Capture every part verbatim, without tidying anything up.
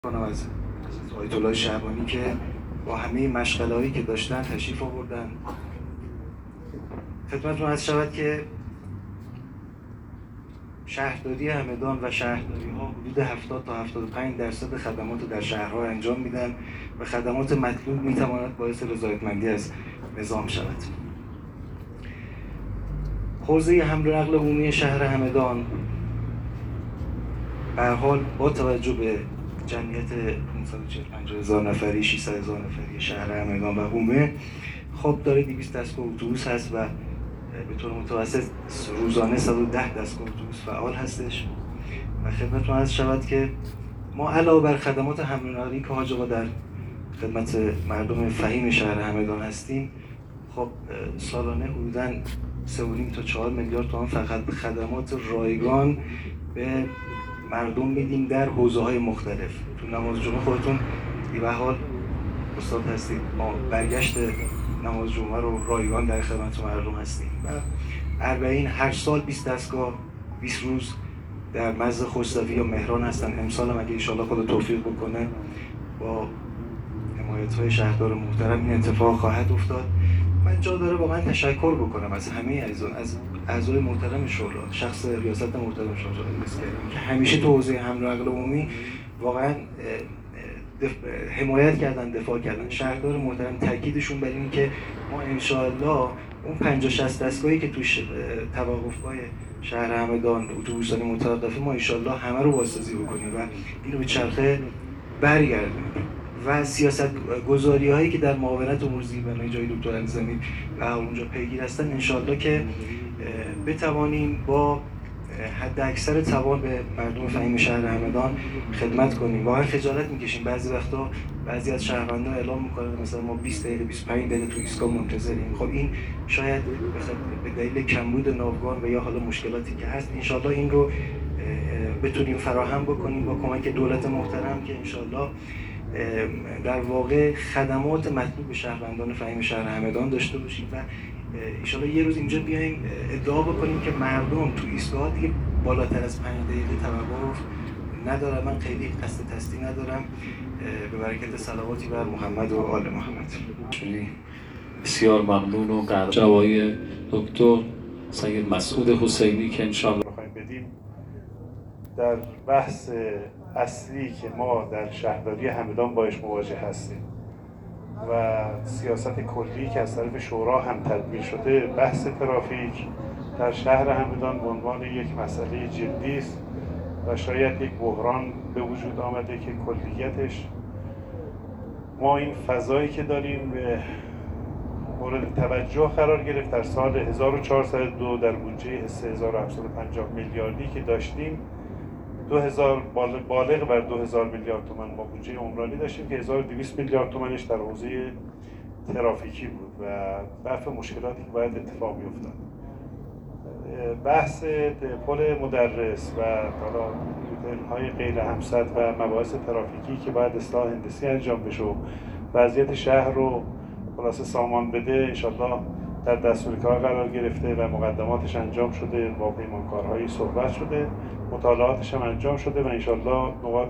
کنم از آیت الله شعبانی که با همه مشغله‌هایی که داشتن تشریف آوردن. خدمتتون عرض شود که شهرداری همدان و شهرداری‌ها حدود هفتاد تا هفتاد و پنج درصد خدمات در شهرها انجام میدن و خدمات مطلوب میتواند باعث رضایتمندی از نظام شود. حوزه حمل و نقل عمومی شهر همدان به هر حال با توجه به جمعیت پانصد و چهل و پنج هزار نفری، ششصد هزار نفری شهر همدان و حومه خب داره دویست دستگاه اتوبوس هست و به طور متوسط روزانه صد و ده دستگاه اتوبوس فعال هستش و خدمتتون عرض شود که ما علاوه بر خدمات حمل و نقلی که حاج آقا در خدمت مردم فهیم شهر همدان هستیم، خب سالانه حدوداً سه و نیم تا چهار میلیارد تومان فقط خدمات رایگان به مردم میدیم در حوزه‌های مختلف. تو نماز جمعه خودتون به حال استاد هستید، ما برگشت نماز جمعه رو رایگان در خدمت مردم هستیم و اربعین هر سال بیست دستگاه بیست روز در مرز خسروی یا مهران هستن. امسال هم اگه ان خدا توفیق بکنه با حمایت‌های شهردار محترم این اتفاق خواهد افتاد. من جا داره واقعا تشکر بکنم از همه اعضا، از اعضای محترم شورا، شخص ریاست محترم شورا که همیشه تو حوزه حمل و نقل عمومی واقعا حمایت کردن، دفاع کردن. شهردار محترم تاکیدشون بر این که ما ان شاءالله اون پنجاه شصت دستگاهی که توش توقفگاه شهر همدان اتوبوسان متوقفه ما ان شاءالله همه رو بازسازی بکنیم و اینو به چرخه برگردونیم و سیاست گذاری هایی که در معاونت امور زیربنایی جای دکتر علیزامی و اونجا پیگیر هستن ان شاءالله که بتوانیم با حد اکثر توان به مردم فهیم شهر همدان خدمت کنیم. واقعا خجالت میکشیم بعضی وقتا بعضی از شهروندان اعلام میکنن مثلا ما بیست دقیقه بیست و پنج دقیقه تو ایستگاه منتظریم. خب این شاید به دلیل کمبود ناوگان و یا حالا مشکلاتی که هست ان شاءالله این رو بتونیم فراهم بکنیم با کمک دولت محترم که ان شاءالله در واقع خدمات مطلوب به شهروندان فهیم شهر همدان داشته باشیم و انشالله یه روز اینجا بیایم ادعا بکنیم که مردم تو ایستگاه دیگه بالاتر از پنج دقیقه توقف ندارم. من خیلی قصد تستی ندارم، به برکت صلواتی بر محمد و آل محمد. بسیار ممنون و قدر جوای دکتر سید مسعود حسینی که انشالله بخوایم بدیم در بحث اصلی که ما در شهرداری همدان باش مواجه هستیم و سیاست کلی که از طرف شورا هم تدبیر شده، بحث ترافیک در شهر همدان به عنوان یک مسئله جدی است و شاید یک بحران به وجود آمده که کلیتش ما این فضایی که داریم مورد توجه قرار گرفت. در سال هزار و چهارصد و دو در بودجه سه هزار و هفتصد و پنجاه میلیاردی که داشتیم دو هزار بالغ بر دو هزار میلیارد تومان ما بودجه عمرانی داشتیم که هزار و دویست میلیارد تومانش در حوزه ترافیکی بود و رفع مشکلاتی که باید اتفاق بیفتاد. بحث پل مدرس و حالا هتل‌های غیر همسد و مباحث ترافیکی که باید اصلاح هندسی انجام بشه و وضعیت شهر رو خلاصه سامان بده انشالله در دستور کار قرار گرفته و مقدماتش انجام شده، با پیمانکارهایی صحبت شده، مطالعاتش هم انجام شده و انشالله نقاط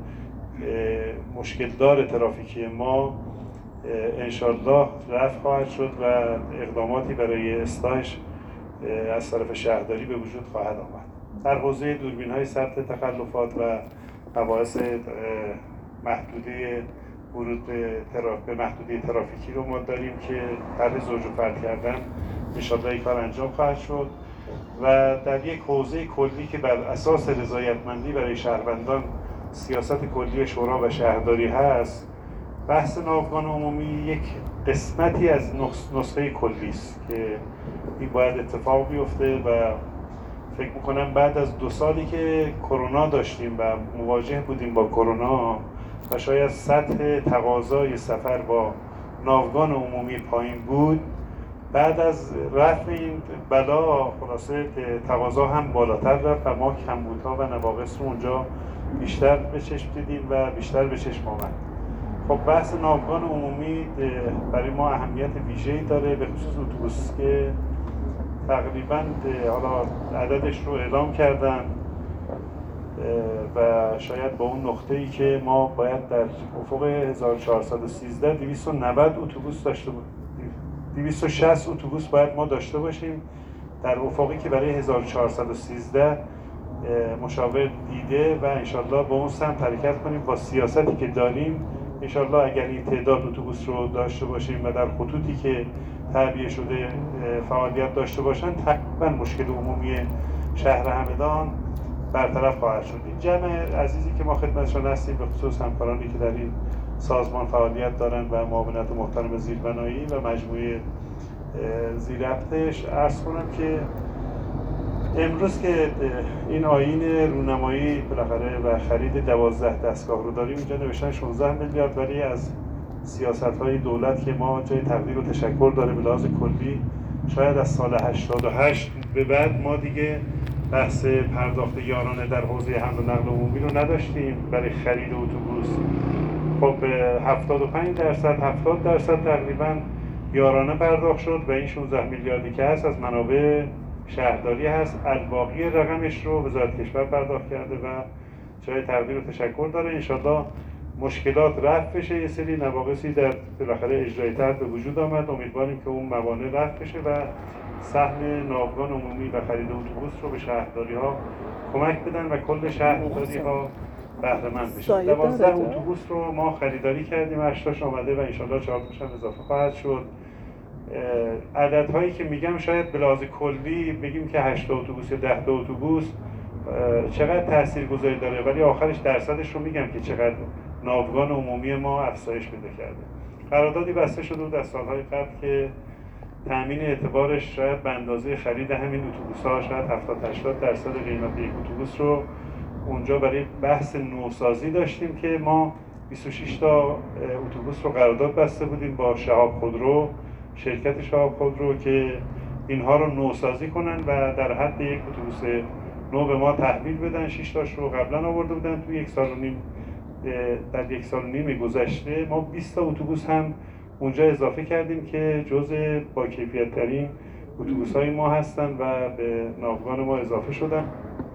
مشکلدار ترافیکی ما انشالله رفع خواهد شد و اقداماتی برای اصلاحش از طرف شهرداری به وجود خواهد آمد. در حوزه دوربین‌های ثبت تخلفات و مباحث محدوده ورود به, تراف... به محدوده ترافیکی رو ما داریم که طرح زوج و فرد کردن انشالله این کار انجام خواهد شد و در یک حوزه کلی که بر اساس رضایتمندی برای شهروندان سیاست کلی شورا و شهرداری هست، بحث ناوگان عمومی یک قسمتی از نسخه کلی است که این باید اتفاق بیفته و فکر میکنم بعد از دو سالی که کرونا داشتیم و مواجه بودیم با کرونا و شاید سطح تقاضای سفر با ناوگان عمومی پایین بود، بعد از رفع این بلا خلاصه تقاضا هم بالاتر رفت و ما کمبودها و نواقص رو اونجا بیشتر به چشم دیدیم و بیشتر به چشم آمد. خب بحث ناوگان عمومی برای ما اهمیت ویژه‌ای داره، به خصوص اتوبوس که تقریباً حالا عددش رو اعلام کردن و شاید با اون نقطه‌ای که ما باید در افق هزار و چهارصد و سیزده دویست و نود اتوبوس داشته باشیم، دویست و شصت اتوبوس باید ما داشته باشیم در افقی که برای هزار و چهارصد و سیزده مشاور دیده و انشالله با اون سمت حرکت کنیم. با سیاستی که داریم انشالله اگر این تعداد اتوبوس رو داشته باشیم و در خطوطی که تعبیه شده فعالیت داشته باشن، تقریبا مشکل عمومی شهر همدان برطرف خواهد شد. این جمع عزیزی که ما خدمتشان هستیم، به خصوص همکارانی که در این سازمان فعالیت دارن و معاونت محترم زیربنایی و مجموعه زیرربطش، عرض کنم که امروز که این آیین رونمایی بالاخره و خرید دوازده دستگاه رو داریم، اینجا نوشتن شانزده میلیارد، ولی از سیاست‌های دولت که ما جای تقدیر و تشکر داره به لحاظ کلی، شاید از سال هشتاد و هشت به بعد ما دیگه بحث پرداخت یارانه در حوزه حمل و نقل عمومی رو نداشتیم برای خرید اتوبوس. خب هفتاد و پنج درصد هفتاد درصد تقریبا یارانه پرداخت شد و این شانزده میلیاردی که هست از منابع شهرداری هست. الباقی رقمش رو وزارت کشور پرداخت کرده و جای تقدیر و تشکر داره. انشالله مشکلات رفع بشه، یه سری نواقصی در بالاخره اجرایی تحت به وجود آمد، امیدواریم که اون موانع رفع بشه و سهم ناوگان عمومی و خرید اتوبوس رو به شهرداری ها کمک بدن و کل شهرداری ها بهره مند بشن. دوازده اتوبوس رو ما خریداری کردیم، هشتاش آمده و انشالله چهار تاش هم اضافه خواهد شد. عددهایی که میگم شاید به لحاظ کلی بگیم که هشت اتوبوس یا ده اتوبوس چقدر تاثیرگذاری داره، ولی آخرش درصدش رو میگم که چقدر ناوگان عمومی ما افزایش پیدا کرده. قراردادی بسته شده بود از سالهای قبل که تامین اعتبارش شاید به اندازه خرید همین اتوبوس‌ها شاید هفتاد تا هشتاد درصد قیمت یک اتوبوس رو اونجا برای بحث نوسازی داشتیم که ما بیست و شش تا اتوبوس رو قرارداد بسته بودیم با شهاب خودرو، شرکت شهاب خودرو، که اینها رو نوسازی کنن و در حد یک اتوبوس نو به ما تحویل بدن. شش تاش رو قبلا آورده بودن تو یک سال و نیم، در یک سال و نیم گذشته ما بیست تا اتوبوس هم اونجا اضافه کردیم که جزء با کیفیت ترین اتوبوس های ما هستن و به ناوگان ما اضافه شدن.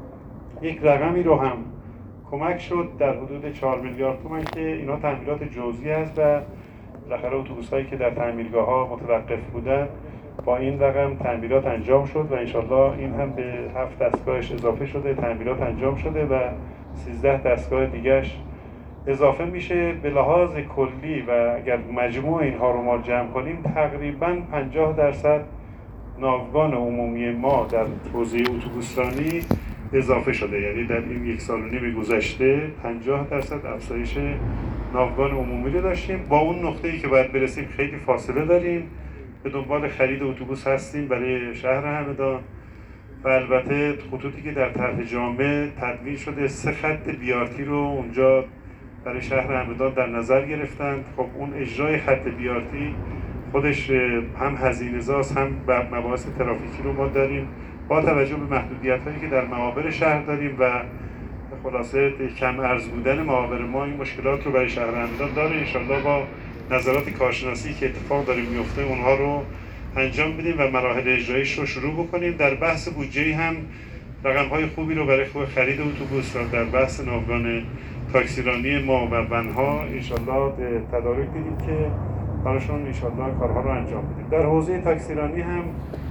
یک رقمی رو هم کمک شد در حدود چهار میلیارد تومان که اینا تعمیرات جزئی است و بالاخره اتوبوس هایی که در تعمیرگاه ها متوقف بودن با این رقم تعمیرات انجام شد و انشالله این هم به هفت دستگاهش اضافه شده، تعمیرات انجام شده و سیزده دستگاه دیگرش اضافه میشه. به لحاظ کلی و اگر مجموع اینها رو ما جمع کنیم تقریبا پنجاه درصد ناوگان عمومی ما در حوزه اتوبوسرانی اضافه شده، یعنی در این یک سال و نیم گذشته پنجاه درصد افزایش ناوگان عمومی رو داشتیم. با اون نقطه‌ای که باید برسیم خیلی فاصله داریم، به دنبال خرید اتوبوس هستیم برای شهر همدان و البته خطوطی که در طرح جامع تدوین شده، سه خط بیارتی رو اونجا برای شهر همدان در نظر گرفتند. خب اون اجرای خط بیارتی خودش هم هزینه‌زاست هم مباحث ترافیکی رو ما داریم با توجه به محدودیت‌هایی که در معابر شهر داریم و خلاصه کم ارز بودن معابر ما این مشکلات رو برای شهر همدان داره. انشالله با نظرات کارشناسی که اتفاق داره میفته اونها رو انجام بدیم و مراحل اجرایش رو شروع بکنیم. در بحث بودجه هم رقم‌های خوبی رو برای خرید اتوبوس و در بحث ناوگان تاکسیرانی ما و ونها انشالله تدارک دیدیم که براشون انشالله کارها رو انجام بدیم. در حوزه تاکسیرانی هم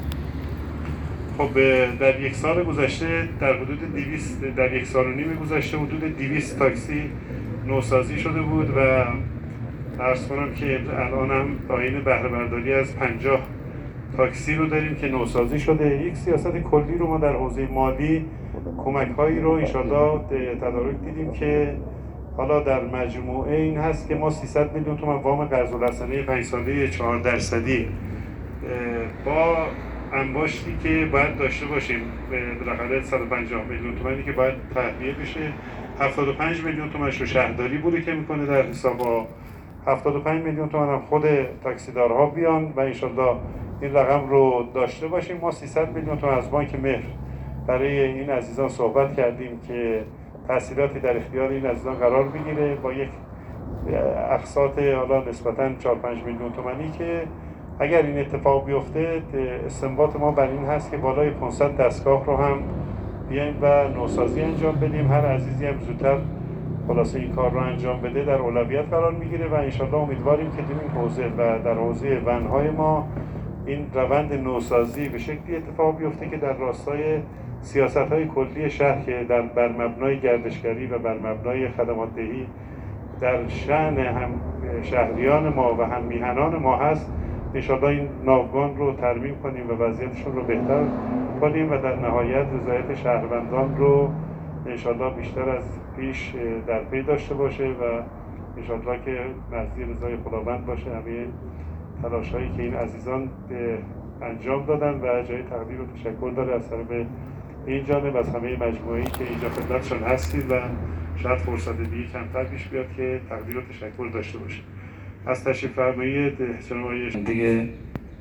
خب در یک سال گذشته در حدود دویست در یک سال و نیم گذشته حدود دویست تاکسی نوسازی شده بود و عرض کنم که الان هم آیین بهره برداری از پنجاه تاکسی رو داریم که نوسازی شده. یک سیاست کلی رو ما در حوزه مالی کمک هایی رو انشالله تدارک دیدیم که حالا در مجموعه این هست که ما سیصد میلیون تومان وام قرض الحسنه پنج ساله چهار درصدی با انباشتی که باید داشته باشیم بالاخره صد و پنجاه میلیون تومانی که باید تهویه بشه، هفتاد و پنج میلیون تومانش رو شهرداری بوده که میکنه در حساب، هفتاد و پنج میلیون تومان هم خود تاکسیدارها بیان و انشالله این رقم رو داشته باشیم. ما سیصد میلیون تومان از بانک مهر برای این عزیزان صحبت کردیم که تحصیلاتی در اختیار این عزیزان قرار بگیره با یک اقساط حالا نسبتاً چهار پنج میلیون تومانی که اگر این اتفاق بیفته استنباط ما بر این هست که بالای پانصد دستگاه رو هم بیایم و نوسازی انجام بدیم. هر عزیزی هم زودتر خلاصه این کار رو انجام بده در اولویت قرار میگیره و انشالله امیدواریم که در این حوزه و در حوزه ونهای ما این روند نوسازی به شکلی اتفاق بیفته که در راستای سیاست‌های کلی شهر که در بر مبنای گردشگری و بر مبنای خدمات دهی در شأن هم شهریان ما و هم میهنان ما هست، انشالله این ناوگان رو ترمیم کنیم و وضعیتشون رو بهتر کنیم و در نهایت رضایت شهروندان رو انشالله بیشتر از پیش در پی داشته باشه و انشالله که مرضی رضای خداوند باشه. همه تلاش هایی که این عزیزان انجام دادن و جای تقدیر و تشکر داره از طرف این جانب از همه مجموعه‌ای که اینجا خدمتشون هستید و شاید فرصت دیگه کمتر پیش بیاد که تقدیر و تشکر داشته باشه. از تشریف فرمایی جناب آقای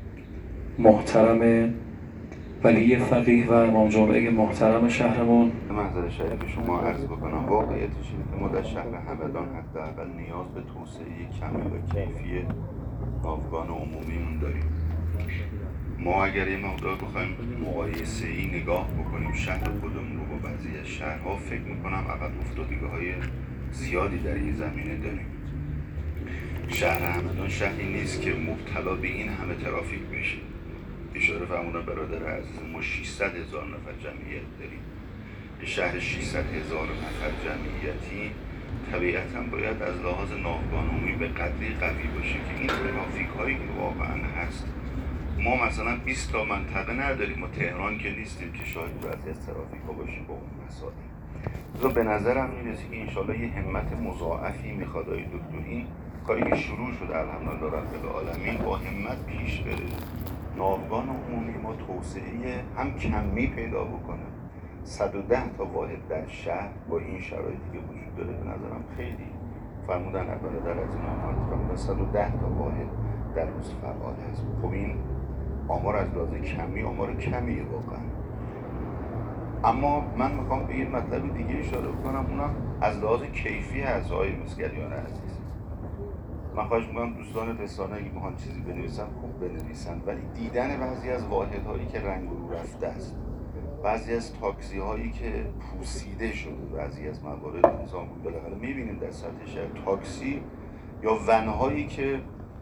محترم ولی فقیه و امام جمعه محترم شهرمون، محضر شریف شما عرض بکنم واقعیتش اینه که ما در شهر همدان حداقل نیاز به توسعه کمی و کیفی ناوگان عمومیمون داریم. ما اگر یه مقدار بخوایم مقایسه‌ای نگاه بکنیم شهر خودمون رو با بعضی از شهرها، فکر میکنم عقب افتادگی‌های زیادی در این زمینه داریم. شهر همدان شهری نیست که مبتلا به این همه ترافیک بشه. اشاره فرمودن برادر عزیز، ما ششصد هزار نفر جمعیت داریم. یه شهر ششصد هزار نفر جمعیتی طبیعتاً باید از لحاظ ناوگان عمومی به قدری قوی باشه که این ترافیک هایی که واقعاً هست، ما مثلا بیست تا منطقه نداریم، ما تهران که نیستیم که شاهد بعضی از ترافیک ها باشیم با اون مسائل. لذا به نظرم میرسه که انشالله یه همت مضاعفی میخواد آقای دکتر این کاری که شروع شده الحمدلله رب العالمین با همت پیش بره، ناوگان عمومی ما توسعه هم کمی پیدا بکنه. صد و ده تا واحد در شهر با این شرایطی که وجود داره به نظرم خیلی فرمودن اول در از این آمار فرمودن صد و ده تا واحد در روز فعال هست. خب این آمار از لحاظ کمی آمار کمیه واقعا. اما من میخوام به یه مطلب دیگه اشاره بکنم، اونم از لحاظ کیفی هست. آقای مسگریان عزیز، من خواهش میکنم دوستان رسانه اگه میخوان چیزی بنویسن خوب بنویسن، ولی دیدن بعضی از واحدهایی که رنگ رو رفته است، بعضی از تاکسی هایی که پوسیده شده، بعضی از موارد نظام بود بالاخره میبینیم در سطح شهر تاکسی یا ون هایی که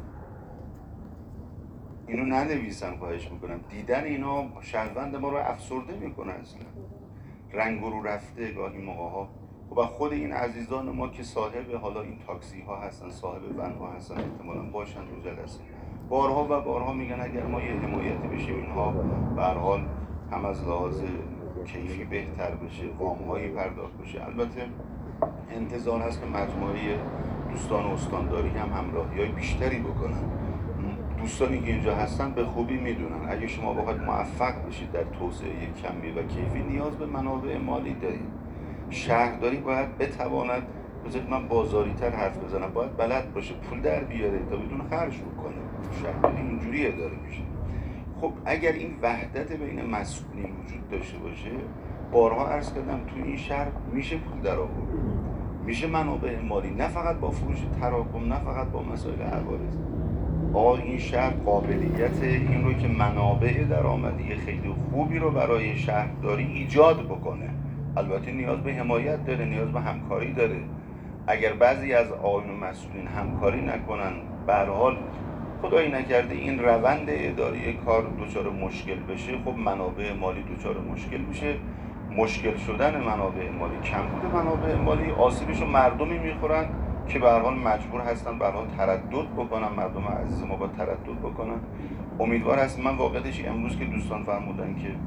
اینو ننویسن، خواهش میکنم. دیدن اینا شهروند ما رو افسرده میکنه، اصلا رنگ رو رفته گاهی موقع ها. خب خود این عزیزان ما که صاحب حالا این تاکسی ها هستن، صاحب ون ها هستن، احتمالاً باشن تو جلسه بارها و بارها میگن اگر ما یه حمایتی بشیم اینها به هر حال هم از لحاظ کیفی بهتر بشه، وام هایی پرداخت بشه. البته انتظار هست که مجموعه دوستان استانداری هم همراهی های بیشتری بکنن. دوستانی که اینجا هستن به خوبی میدونن اگه شما بخواید موفق بشید در توسعه کمی و کیفی نیاز به منابع مالی دارید. شهرداری باید بتواند، بذارید من بازاری تر حرف بزنم، باید بلد باشه پول در بیاره تا بدون خرج کنه. شهرداری اینجوریه داره میشه. خب اگر این وحدت بین مسئولین وجود داشته باشه، بارها عرض کردم تو این شهر میشه پول در آورد، میشه منابع مالی، نه فقط با فروش تراکم، نه فقط با مسائل عوارض. آقا این شهر قابلیت این رو که منابع درآمدی خیلی خوبی رو برای شهرداری ایجاد بکنه. البته نیاز به حمایت داره، نیاز به همکاری داره. اگر بعضی از آقایون مسئولین همکاری نکنن، به هر حال خدایی نکرده این روند اداری کار دچار مشکل بشه، خب منابع مالی دچار مشکل میشه. مشکل شدن منابع مالی، کمبود منابع مالی، آسیبش رو مردمی میخورن که به هر حال مجبور هستن به هر حال تردد بکنن. مردم عزیز ما با تردد بکنن. امیدوار هستم من واقعیتش امروز که دوستان فرمودن که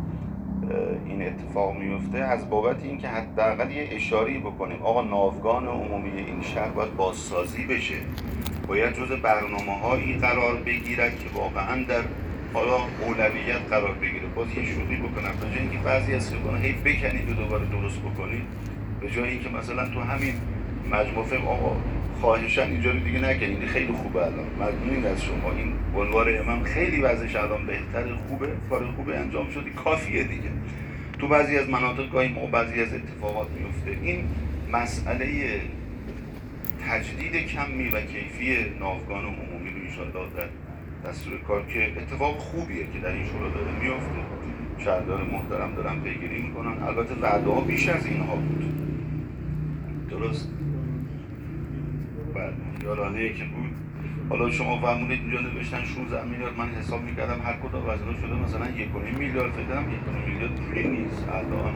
این اتفاق میفته، از بابت این که حداقل یه اشاره‌ای بکنیم آقا ناوگان عمومی این شهر باید بازسازی بشه، باید جزء برنامه‌هایی قرار بگیرد که واقعا در حالا اولویت قرار بگیره. باز یه شوخی بکنم، به جای اینکه بعضی از خیابانا هی بکنید و دوباره درست بکنید، به جای اینکه مثلا تو همین مجموعه فهم آقا خواهشاً اینجا رو دیگه نکنید، خیلی خوبه الان ممنونیم از شما، این بنوار امام خیلی وضعش الان بهتر، خوبه، کار خوبه انجام شده، کافیه دیگه. تو بعضی از مناطق گاهی ما بعضی از اتفاقات میفته. این مسئله تجدید کمی و کیفی ناوگان عمومی رو ان شاءالله در دستور کار که اتفاق خوبیه که در این شورا داره میفته. شهردار محترم دارن پیگیری میکنن. البته وعده ها بیش از اینها بود، درست؟ بله، یارانه که بود. حالا شما فرمودید اینجا نوشتن شانزده میلیارد، من حساب میکردم هر کدام از اینا شده مثلا یک و نیم میلیارد، فکر کنم یک و نیم میلیارد پولی نیست الان.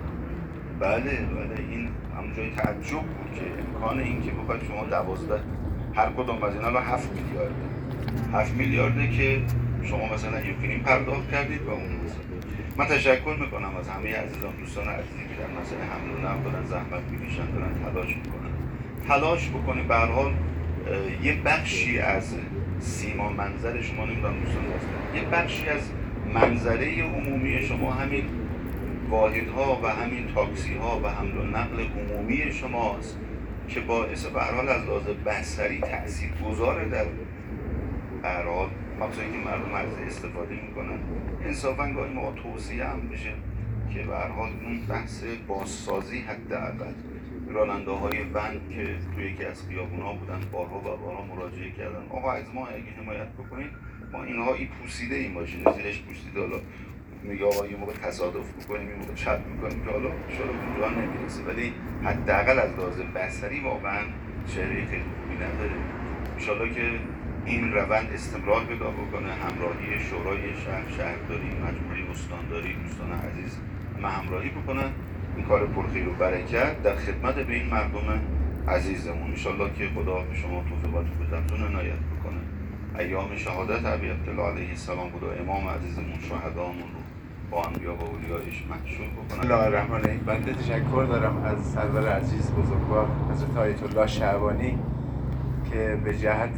بله بله، این هم جای تعجب بود که امکان این که بخواید شما دوازده هر کدام از اینا الان هفت میلیارد هفت میلیارده که شما مثلا یک و نیم پرداخت کردید و اون مثلا. من تشکر میکنم از همه عزیزان دوستان عزیزی که در مسئله حمل و نقل دارن زحمت میکشن، دارن تلاش میکنن. تلاش بکنید. به هر حال یه بخشی از سیما منظر شما، نمیدونم دوستان هستن، یه بخشی از منظره عمومی شما همین واحدها و همین تاکسی ها و حمل و نقل عمومی شماست که باعث به هر حال از لحاظ بصری تاثیرگذاره در به هر حال مخصوصا که مردم از استفاده میکنن. انصافا گاهی موقع توصیه هم بشه که به هر حال اون بحث بازسازی حداقل راننده های ون که توی یکی از خیابون‌ها بودن بارها و بارها مراجعه کردن، آقا از ما اگه حمایت بکنید ما اینها ای پوسیده این ماشین زیرش پوسیده، حالا میگه آقا یه موقع تصادف میکنیم یه موقع چپ میکنیم که حالا شاید اونجا نمیرسه، ولی حداقل از لحاظ بصری واقعا چهره خیلی خوبی نداره. انشالله که این روند استمرار پیدا بکنه. همراهی شورای شهر، شهرداری، مجموعه استانداری، دوستان عزیز همه همراهی بکنن. این کار پرخیر و برکت در خدمت به این مردم عزیزمون. انشالله که خدا به شما توفیقات و قدرتون عنایت بکنه. ایام شهادت ابی عبدالله علیه السلام بود و امام عزیزمون شهدامون رو با انبیا و اولیایش محشور بکنه. الله الرحمن الرحیم. بنده تشکر دارم از سرور عزیز بزرگوار حضرت آیت الله شعبانی که به جهت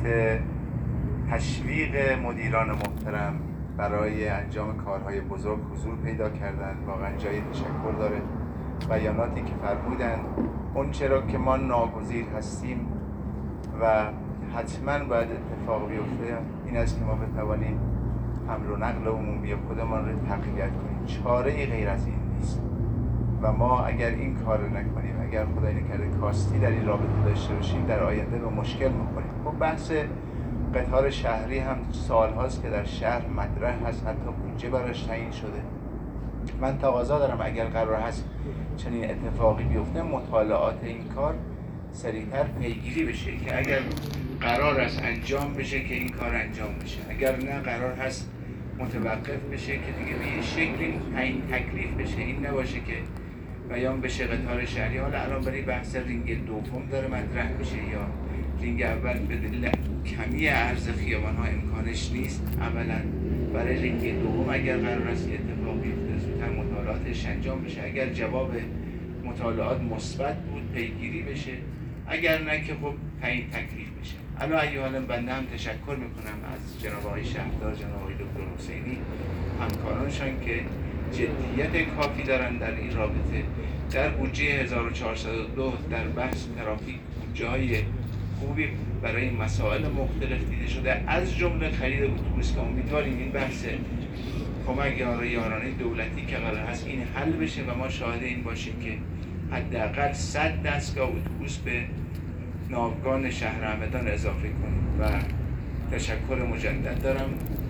تشویق مدیران محترم برای انجام کارهای بزرگ حضور پیدا کردن. واقعا جای تشکر داره. بیاناتی که فرمودن اون چرا که ما ناگزیر هستیم و حتما باید اتفاق بیفته این است که ما بتوانیم حمل و نقل عمومی خودمان رو تقویت کنیم. چاره ای غیر از این نیست و ما اگر این کار رو نکنیم، اگر خدای نکرده کاستی در این رابطه داشته باشیم، در آینده به مشکل می‌خوریم. خب بحث قطار شهری هم سال هاست که در شهر مطرح هست، حتی بودجه براش تعیین شده. من تقاضا دارم اگر قرار هست چنین اتفاقی بیفته مطالعات این کار سریعتر پیگیری بشه که اگر قرار است انجام بشه که این کار انجام بشه، اگر نه قرار هست متوقف بشه که دیگه به یه شکلی تعیین تکلیف بشه. این نباشه که بیان بشه قطار شهری حالا الان برای بحث رینگ دوم داره مطرح میشه یا رینگ اول به دلیل کمی عرض خیابان ها امکانش نیست. اولا برای رینگ دوم اگر قرار است اتفاق بیفته زودتر مطالعاتش انجام بشه. اگر جواب مطالعات مثبت بود پیگیری بشه، اگر نه که خب تعیین تکلیف بشه. الان ایوالم بنده هم تشکر میکنم از جناب آقای شهردار، جناب آقای دکتر حسینی، همکارانشان که جدیت کافی دارن در این رابطه. در بودجه هزار و چهارصد و دو در بحث ترافیک بودجه‌های خوبی برای مسائل مختلف دیده شده، از جمله خرید اتوبوس که امیدواریم این بحث کمک یارانه دولتی که قرار هست این حل بشه و ما شاهد این باشیم که حداقل صد دستگاه اتوبوس به ناوگان شهر همدان اضافه کنیم. و تشکر مجدد دارم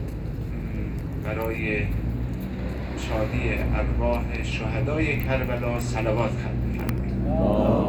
برای شادی ارواح شهدای کربلا. صلوات خلق فرمایید.